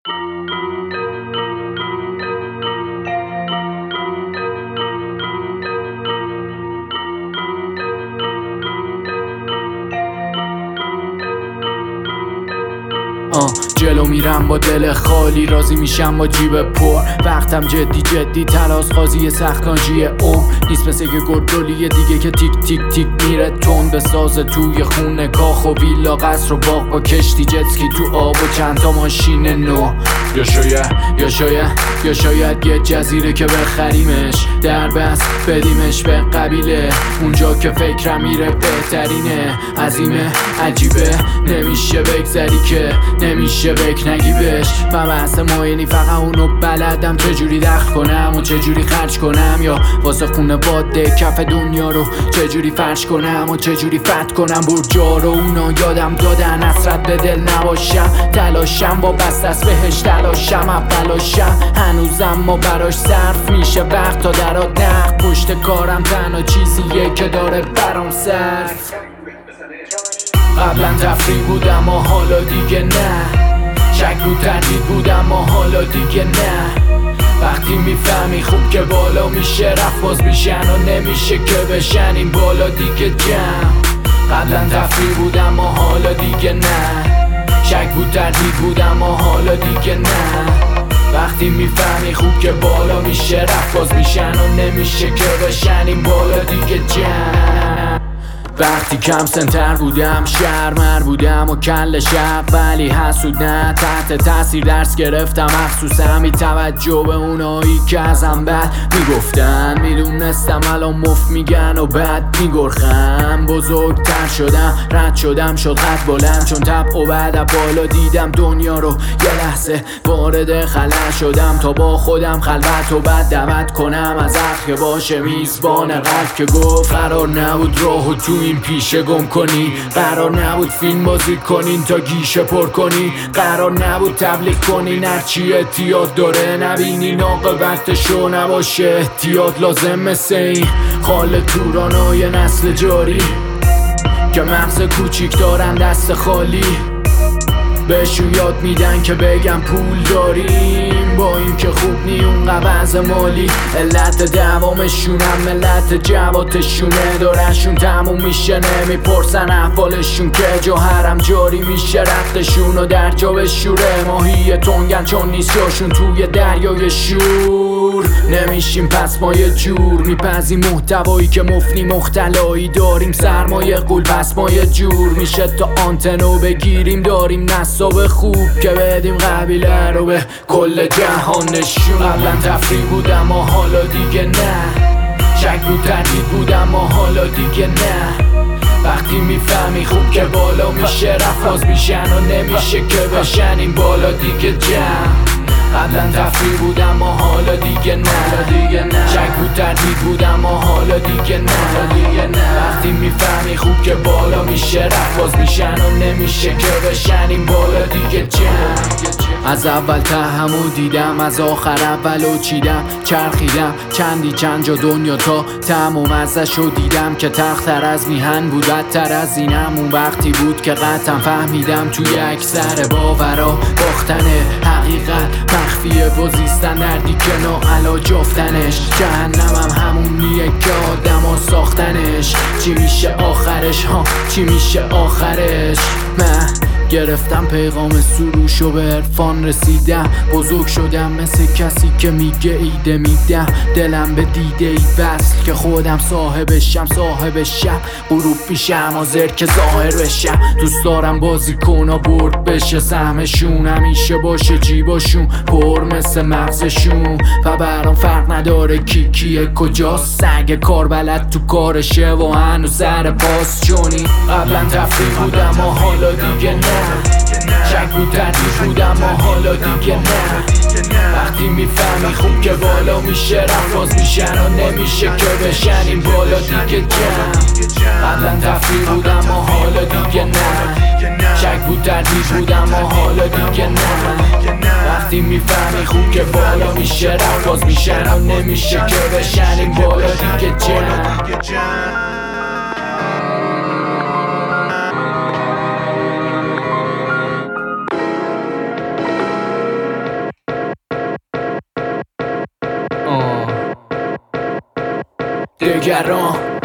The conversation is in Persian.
جلو میرم با دل خالی، راضی میشم با جیب پر. وقتم جدی جدی تلاس قاضی سختانجی نیست مثل یه گلگلی دیگه که تیک تیک تیک میره تون به ساز توی خونه کاخ و ویلا قصر و باغ با کشتی جتسکی تو آب و چند تا ماشین نو. یا شاید یه جزیره که بخریمش در بس بدیمش به قبیله، اونجا که فکرم میره بهترینه. عظیمه عجیبه نمیشه بگذری که نمیشه بک نگی بهش. من بحث ماینی فقط اونو بلدم چجوری دخل کنم و چجوری خرج کنم، یا واسه خونه باده کف دنیا رو چجوری فرش کنم و چجوری فت کنم. برجا رو اونا یادم دادن حسرت به دل نباشم، تلاشم با بست است بهش تلاشم اولاشم. هنوزم ما براش صرف میشه وقت تا درات نقد، پشت کارم تنها چیزیه که داره برام صرف. قبلا تفریح بودم و حالا دیگه نه، شک بود تردید بودم و حالا دیگه نه. وقتی میفهمی خوب که بالا میشه رفت باز میشن و نمیشه که بشن این بالا دیگه جمع. قبلا تفریح بودم و حالا دیگه نه، شک بود تردید بودم و حالا دیگه نه. وقتی میفهمی خوب که بالا میشه رفت باز میشن و نمیشه که بشن این بالا دیگه جمع. وقتی کم سنتر بودم شرمر بودم و کل شب، ولی حسود نه تحت تاثیر درس گرفتم مخصوصا بی توجه به اونایی که ازم بد میگفتن. میدونستم الان مفت میگن و بد میگرخم. بزرگتر شدم رد شدم شد قد بلند، چون تب و بعد بالا دیدم دنیا رو یه لحظه وارد خلا شدم تا با خودم خلوت و بعد دعوت کنم از حق که باشه میزبان قلب که گفت قرار نبود راهو تو این پیشه گم کنی، قرار نبود فیلم بازی کنین تا گیشه پر کنی، قرار نبود تبلیغ کنین هرچی احتیاط داره نبینین عاقبتشو نباشه احتیاط لازم. مثل این خال تورانای نسل جاری که مغز کوچیک دارن دست خالی، بهشون یاد میدن که بگم پول داریم با این که خوب نی اون قبض مالی. علت دوامشونم ملت جواتشونه، دارنشون تموم میشه نمیپرسن احوالشون که جوهرم جاری میشه رختشون و در جا بشوره. ماهی تنگن چون نیست جاشون توی دریای شور، نمیشیم پس ما یه جور میپذیم محتوایی که مفنی مختلایی داریم. سرمایه قول پس ما یه جور میشه تا آنتنو بگیریم، داریم نصاب خوب که بدیم قبیله رو به کل جهان نشون. قبلا تفریح بودم و حالا دیگه نه، شک بود تردید بودم و حالا دیگه نه. وقتی میفهمی خوب که بالا میشه رفت باز میشن و نمیشه که بشن این بالا دیگه جمع. قبلا تفریح بودم و حالا دیگه نه، شک بود تردید بودم و حالا دیگه نه. وقتی میفهمی خوب که بالا میشه رفت باز میشن و نمیشه که بشن این بالا دیگه جمع. از اول تهمو دیدم از آخر اولو چیدم چرخیدم چند جا دنیا تا تموم ازشو دیدم که تختر از میهن بود بدتر از اینم. اون وقتی بود که قطعا فهمیدم توی اکثر باورا باختن حقیقت مخفیه و زیستن دردی که ناعلاج افتنش. جهنمم همونیه که آدم ها ساختنش. چی میشه آخرش ها چی میشه آخرش؟ من گرفتم پیغام سروش و به عرفان رسیدم، بزرگ شدم مثل کسی که میگه ایده میدم. دلم به دیده ای وصل که خودم صاحبشم، صاحب شب غروب میشم حاضر که ظاهر بشم. دوست دارم بازی کنا برد بشه سهمشون، همیشه باشه جیباشون پر مثل مغزشون و برام فرق نداره کی کیه کجاست. سگ کار بلد تو کارشه و هنوز سر پاس چونی. قبلا تفریح بودم و حالا دیگه نه، شک بود تردید بودم و حالا دیگه نه. وقتی میفهمی خوب که بالا میشه رفت باز میشن و نمیشه که بشن این بالا دیگه جمع. قبلا تفریح بودم و حالا دیگه نه، شک بود تردید بودم و حالا دیگه نه. وقتی میفهمی خوب که بالا میشه رفت باز میشن و نمیشه که بشن این بالا دیگه جمع. دگران